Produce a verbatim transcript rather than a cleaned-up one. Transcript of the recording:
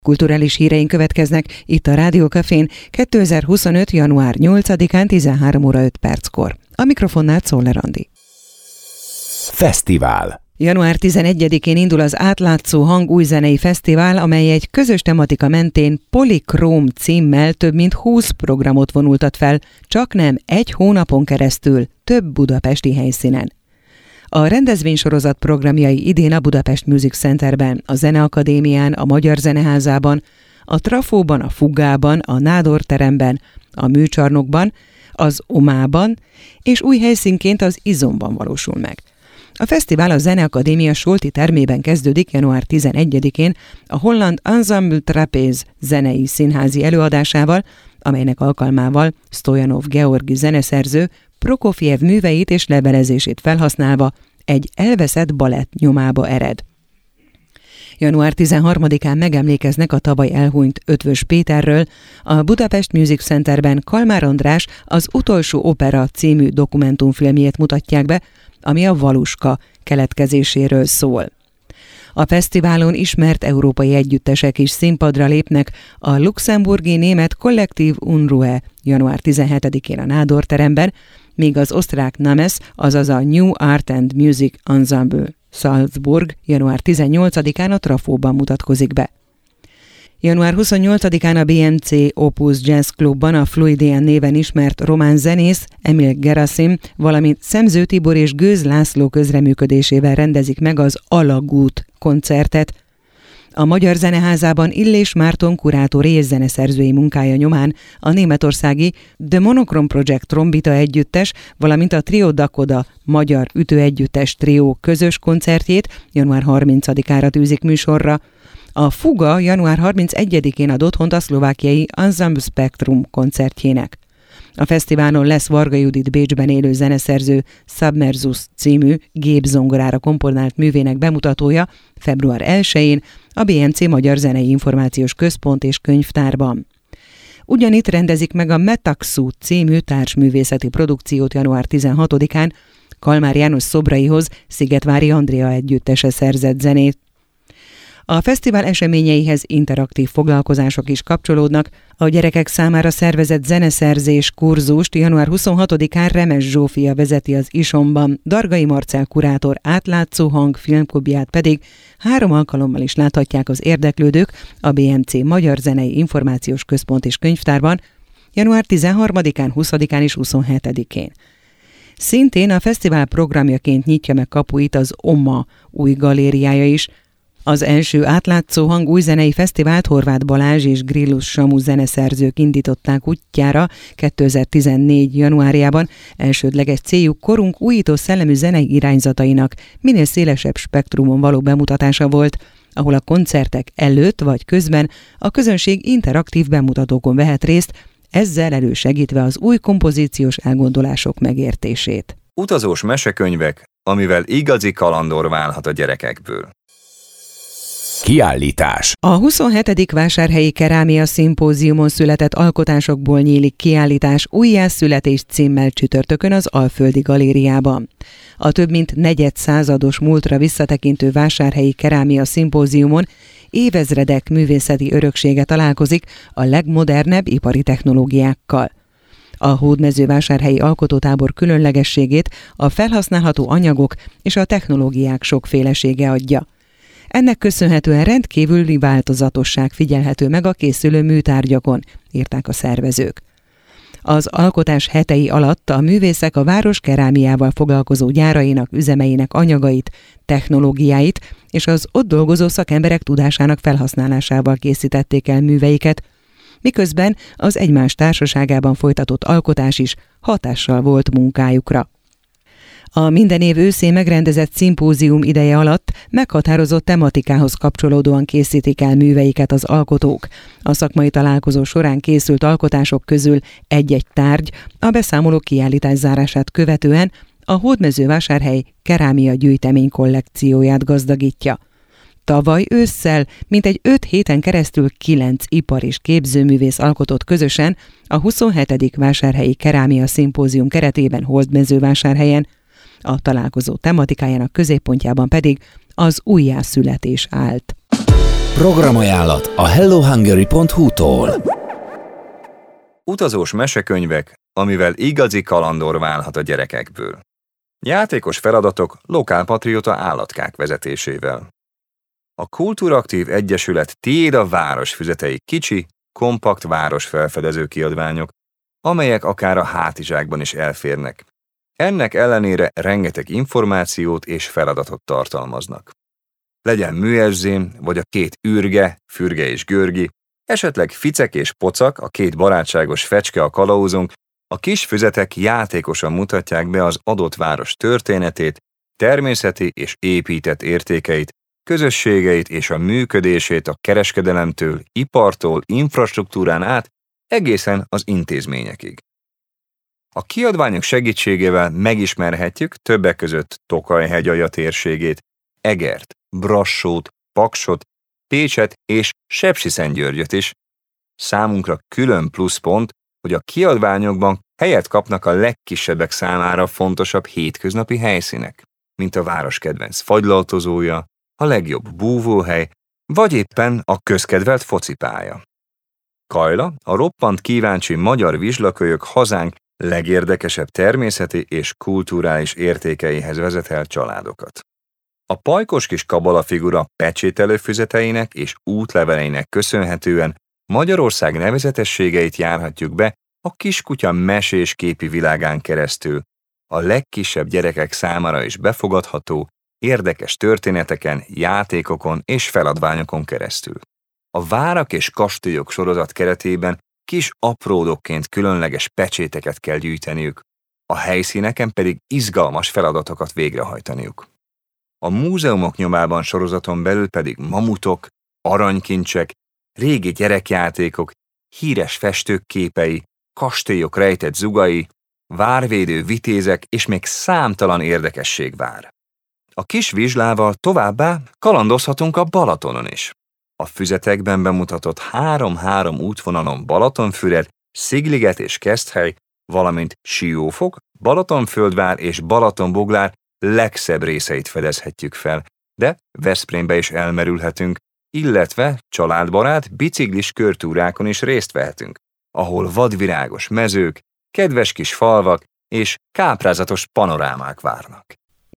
Kulturális híreink következnek itt a Rádió Cafén kétezer-huszonöt. január nyolcadikán tizenhárom óra öt perckor. A mikrofonnál Czoller Andi. Fesztivál. január tizenegyedikén indul az Átlátszó Hang új zenei fesztivál, amely egy közös tematika mentén Polikróm címmel több mint húsz programot vonultat fel, csaknem egy hónapon keresztül több budapesti helyszínen. A rendezvénysorozat programjai idén a Budapest Music Centerben, a Zeneakadémián, a Magyar Zeneházában, a Trafóban, a Fugában, a Nádor teremben, a Műcsarnokban, az Omában és új helyszínként az Izomban valósul meg. A fesztivál a Zeneakadémia Solti termében kezdődik január tizenegyedikén a holland Ensemble Trapéz zenei színházi előadásával, amelynek alkalmával Stojanov Georgi zeneszerző Prokofjev műveit és levelezését felhasználva egy elveszett balett nyomába ered. január tizenharmadikán megemlékeznek a tavaly elhunyt Eötvös Péterről, a Budapest Music Centerben Kalmár András Az utolsó opera című dokumentumfilmjét mutatják be, ami a Valuska keletkezéséről szól. A fesztiválon ismert európai együttesek is színpadra lépnek, a luxemburgi német Kollektív Unruhe január tizenhetedikén a Nádor teremben, míg az osztrák Names, azaz a New Art and Music Ensemble Salzburg január tizennyolcadikán a Trafóban mutatkozik be. január huszonnyolcadikán a bé em cé Opus Jazz Clubban a Fluidien néven ismert román zenész Emil Gerasim, valamint Szemző Tibor és Gőz László közreműködésével rendezik meg az Alagút koncertet. A Magyar Zeneházában Illés Márton kurátor és zeneszerzői munkája nyomán a németországi The Monochrome Project trombita együttes, valamint a Trio Dakoda magyar ütőegyüttes trió közös koncertjét január harmincadikára tűzik műsorra. A Fuga január harmincegyedikén ad otthont a szlovákiai Ensemble Spectrum koncertjének. A fesztiválon lesz Varga Judit Bécsben élő zeneszerző Submersus című gépzongorára komponált művének bemutatója február elsején a bé em cé Magyar Zenei Információs Központ és Könyvtárban. Ugyanitt rendezik meg a Metaxu című társművészeti produkciót január tizenhatodikán, Kalmár János szobraihoz Szigetvári Andrea együttese szerzett zenét. A fesztivál eseményeihez interaktív foglalkozások is kapcsolódnak. A gyerekek számára szervezett zeneszerzés kurzust január huszonhatodikán Remes Zsófia vezeti az Isomban, Dargai Marcell kurátor Átlátszó Hang filmklubját pedig három alkalommal is láthatják az érdeklődők a bé em cé Magyar Zenei Információs Központ és Könyvtárban január tizenharmadikán, huszadikán és huszonhetedikén. Szintén a fesztivál programjaként nyitja meg kapuit az Oma új galériája is. Az első Átlátszó Hang új zenei fesztivált Horváth Balázs és Grillus Samu zeneszerzők indították útjára kétezer-tizennégy. januárjában. Elsődleges céljuk korunk újító szellemű zenei irányzatainak minél szélesebb spektrumon való bemutatása volt, ahol a koncertek előtt vagy közben a közönség interaktív bemutatókon vehet részt, ezzel elősegítve az új kompozíciós elgondolások megértését. Utazós mesekönyvek, amivel igazi kalandor válhat a gyerekekből. Kiállítás. A huszonhetedik Vásárhelyi Kerámia Szimpóziumon született alkotásokból nyílik kiállítás újjászületés címmel csütörtökön az Alföldi Galériában. A több mint negyedszázados múltra visszatekintő Vásárhelyi Kerámia Szimpóziumon évezredek művészeti öröksége találkozik a legmodernebb ipari technológiákkal. A Hódmezővásárhelyi Alkotótábor különlegességét a felhasználható anyagok és a technológiák sokfélesége adja. Ennek köszönhetően rendkívüli változatosság figyelhető meg a készülő műtárgyakon, írták a szervezők. Az alkotás hetei alatt a művészek a város kerámiával foglalkozó gyárainak, üzemeinek anyagait, technológiáit és az ott dolgozó szakemberek tudásának felhasználásával készítették el műveiket, miközben az egymás társaságában folytatott alkotás is hatással volt munkájukra. A minden év őszén megrendezett szimpózium ideje alatt meghatározott tematikához kapcsolódóan készítik el műveiket az alkotók. A szakmai találkozó során készült alkotások közül egy-egy tárgy a beszámoló kiállítás zárását követően a Hódmezővásárhely kerámia gyűjtemény kollekcióját gazdagítja. Tavaly ősszel mintegy öt héten keresztül kilenc ipar- és képzőművész alkotott közösen a huszonhetedik Vásárhelyi Kerámia Szimpózium keretében Hódmezővásárhelyen. A találkozó tematikájának középpontjában pedig az újjászületés állt. Programajánlat a hello hungary pont hu-tól. Utazós mesekönyvek, amivel igazi kalandor válhat a gyerekekből. Játékos feladatok lokálpatrióta állatkák vezetésével. A Kultúraktív Egyesület Tiéd a város füzetei kicsi, kompakt városfelfedező kiadványok, amelyek akár a hátizsákban is elférnek. Ennek ellenére rengeteg információt és feladatot tartalmaznak. Legyen műezzém, vagy a két űrge, Fürge és Görgi, esetleg Ficek és Pocak, a két barátságos fecske a kalauzunk, a kis füzetek játékosan mutatják be az adott város történetét, természeti és épített értékeit, közösségeit és a működését a kereskedelemtől, ipartól, infrastruktúrán át, egészen az intézményekig. A kiadványok segítségével megismerhetjük többek között Tokaj-hegyalja térségét, Egert, Brassót, Paksot, Pécset és Sepsiszentgyörgyöt is. Számunkra külön pluszpont, hogy a kiadványokban helyet kapnak a legkisebbek számára fontosabb hétköznapi helyszínek, mint a város kedvenc fagylaltozója, a legjobb búvóhely, vagy éppen a közkedvelt focipálya. Kajla a roppant kíváncsi magyar vizslakölyök hazánk legérdekesebb természeti és kulturális értékeihez vezet el családokat. A pajkos kis kabala figura pecsételő füzeteinek és útleveleinek köszönhetően Magyarország nevezetességeit járhatjuk be a kiskutya mesés képi világán keresztül, a legkisebb gyerekek számára is befogadható, érdekes történeteken, játékokon és feladványokon keresztül. A Várak és kastélyok sorozat keretében kis apródokként különleges pecséteket kell gyűjteniük, a helyszíneken pedig izgalmas feladatokat végrehajtaniuk. A Múzeumok nyomában sorozaton belül pedig mamutok, aranykincsek, régi gyerekjátékok, híres festők képei, kastélyok rejtett zugai, várvédő vitézek és még számtalan érdekesség vár. A kis vizslával továbbá kalandozhatunk a Balatonon is. A füzetekben bemutatott három-három útvonalon Balatonfüred, Szigliget és Keszthely, valamint Siófok, Balatonföldvár és Balatonboglár legszebb részeit fedezhetjük fel, de Veszprémbe is elmerülhetünk, illetve családbarát biciklis körtúrákon is részt vehetünk, ahol vadvirágos mezők, kedves kis falvak és káprázatos panorámák várnak.